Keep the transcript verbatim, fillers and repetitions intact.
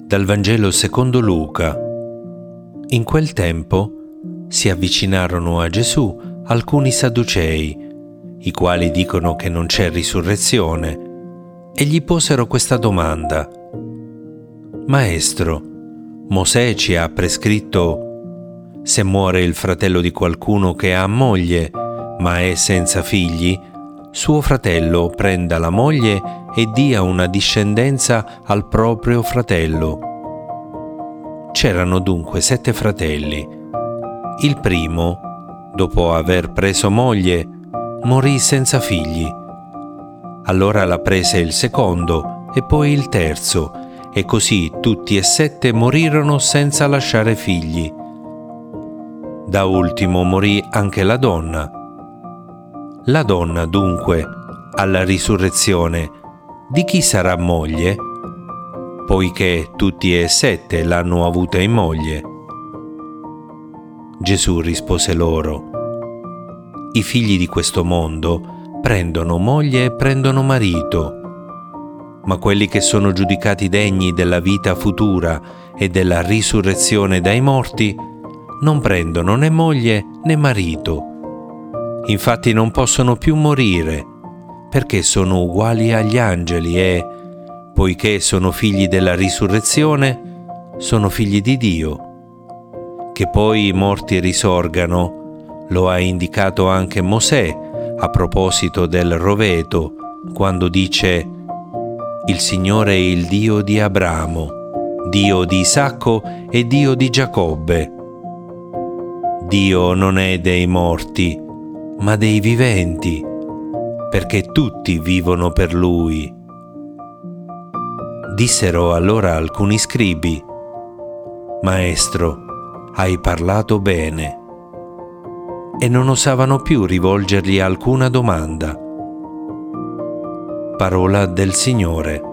Dal Vangelo secondo Luca. In quel tempo si avvicinarono a Gesù alcuni sadducei, i quali dicono che non c'è risurrezione, e gli posero questa domanda: Maestro, Mosè ci ha prescritto: se muore il fratello di qualcuno che ha moglie, ma è senza figli, suo fratello prenda la moglie e dia una discendenza al proprio fratello. C'erano dunque sette fratelli. Il primo, dopo aver preso moglie, morì senza figli. Allora la prese il secondo e poi il terzo, e così tutti e sette morirono senza lasciare figli. Da ultimo morì anche la donna. La donna, dunque, alla risurrezione, di chi sarà moglie? Poiché tutti e sette l'hanno avuta in moglie. Gesù rispose loro: I figli di questo mondo prendono moglie e prendono marito, ma quelli che sono giudicati degni della vita futura e della risurrezione dai morti non prendono né moglie né marito. Infatti non possono più morire, perché sono uguali agli angeli e, poiché sono figli della risurrezione, sono figli di Dio. Che poi i morti risorgano, lo ha indicato anche Mosè a proposito del roveto, quando dice: Il Signore è il Dio di Abramo, Dio di Isacco e Dio di Giacobbe. Dio non è dei morti, ma dei viventi, perché tutti vivono per Lui. Dissero allora alcuni scribi: Maestro, hai parlato bene. E non osavano più rivolgergli alcuna domanda. Parola del Signore.